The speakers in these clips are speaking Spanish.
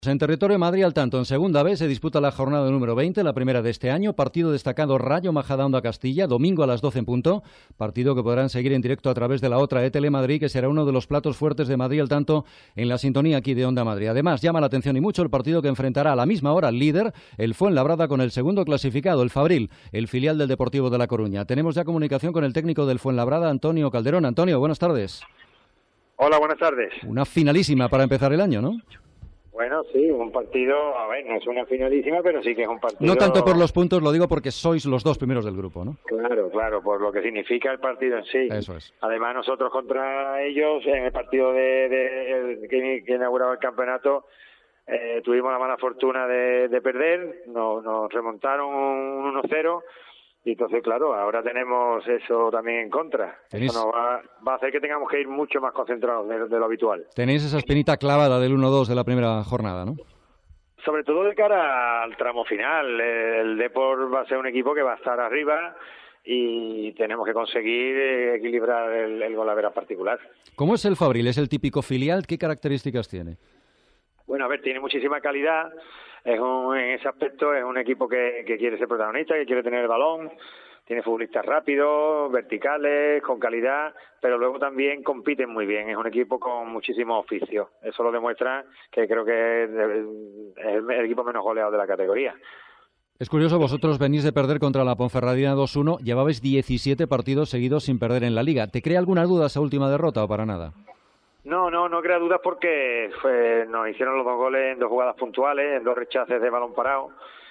En territorio de Madrid, al tanto, en segunda vez se disputa la jornada número 20, la primera de este año. Partido destacado Rayo Majadahonda Castilla, domingo a las 12 en punto. Partido que podrán seguir en directo a través de la otra Telemadrid, que será uno de los platos fuertes de Madrid, al tanto, en la sintonía aquí de Onda Madrid. Además, llama la atención y mucho el partido que enfrentará a la misma hora al líder, el Fuenlabrada, con el segundo clasificado, el Fabril, el filial del Deportivo de La Coruña. Tenemos ya comunicación con el técnico del Fuenlabrada, Antonio Calderón. Antonio, buenas tardes. Hola, buenas tardes. Una finalísima para empezar el año, ¿no? Bueno, sí, un partido, a ver, no es una finalísima, pero sí que es un partido... No tanto por los puntos, lo digo porque sois los dos primeros del grupo, ¿no? Claro, por lo que significa el partido en sí. Eso es. Además, nosotros contra ellos, en el partido que inauguraba el campeonato, tuvimos la mala fortuna de perder, nos remontaron un 1-0, y entonces, claro, ahora tenemos eso también en contra. ¿Tenéis... Eso nos va a hacer que tengamos que ir mucho más concentrados de lo habitual. Tenéis esa espinita clavada del 1-2 de la primera jornada, ¿no? Sobre todo de cara al tramo final. El Depor va a ser un equipo que va a estar arriba y tenemos que conseguir equilibrar el golavera particular. ¿Cómo es el Fabril? ¿Es el típico filial? ¿Qué características tiene? Bueno, a ver, tiene muchísima calidad. En ese aspecto es un equipo que quiere ser protagonista, que quiere tener el balón. Tiene futbolistas rápidos, verticales, con calidad, pero luego también compiten muy bien. Es un equipo con muchísimo oficio. Eso lo demuestra que creo que es el equipo menos goleado de la categoría. Es curioso, vosotros venís de perder contra la Ponferradina 2-1, llevabais 17 partidos seguidos sin perder en la Liga. ¿Te crea alguna duda esa última derrota o para nada? No crea dudas porque nos hicieron los 2 goles en 2 jugadas puntuales, en 2 rechaces de balón parado.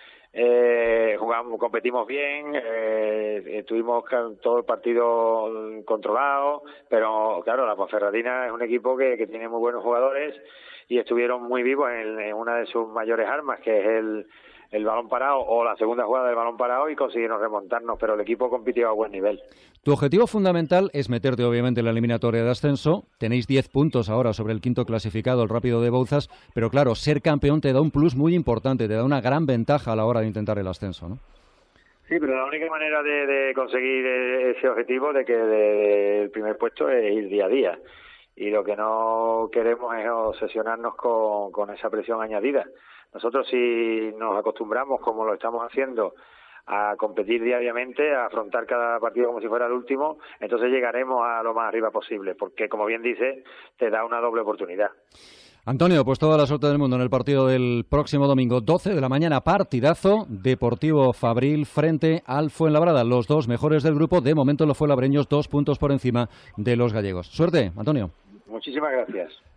Competimos bien, tuvimos todo el partido controlado, pero claro, la Ponferradina es un equipo que tiene muy buenos jugadores y estuvieron muy vivos en una de sus mayores armas, que es el balón parado o la segunda jugada del balón parado, y consiguieron remontarnos, pero el equipo compitió a buen nivel. Tu objetivo fundamental es meterte obviamente en la eliminatoria de ascenso. Tenéis 10 puntos ahora sobre el quinto clasificado, el Rápido de Bouzas, pero claro, ser campeón te da un plus muy importante, te da una gran ventaja a la hora de intentar el ascenso, ¿no? Sí, pero la única manera de conseguir ese objetivo del primer puesto es ir día a día. Y lo que no queremos es obsesionarnos con esa presión añadida. Nosotros, si nos acostumbramos, como lo estamos haciendo, a competir diariamente, a afrontar cada partido como si fuera el último, entonces llegaremos a lo más arriba posible, porque, como bien dice, te da una doble oportunidad. Antonio, pues toda la suerte del mundo en el partido del próximo domingo, 12 de la mañana, partidazo, Deportivo Fabril frente al Fuenlabrada, los dos mejores del grupo. De momento los fuenlabreños 2 puntos por encima de los gallegos. Suerte, Antonio. Muchísimas gracias.